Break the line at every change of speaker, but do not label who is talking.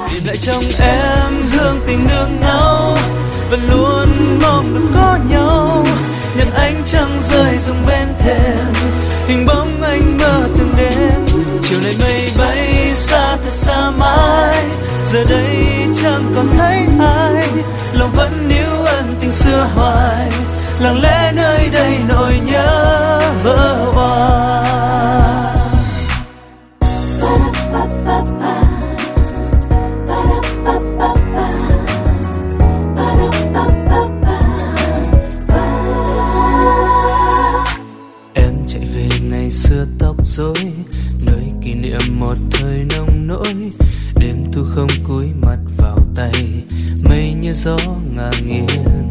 tìm lại trong em hương tình nương náu, vẫn luôn mong được có nhau. Nhận ánh trăng rơi rụng bên thềm, hình bóng anh mơ từng đêm. Chiều nay mây bay xa thật xa mãi, giờ đây chẳng còn thấy ai. Lòng vẫn níu ân tình xưa hoài, lặng lẽ nơi đây nỗi nhớ vỡ hòa. Em chạy về ngày xưa tóc rối, nơi kỷ niệm một thời nông nỗi. Đêm thu không cúi mặt vào tay, mây như gió ngả nghiêng.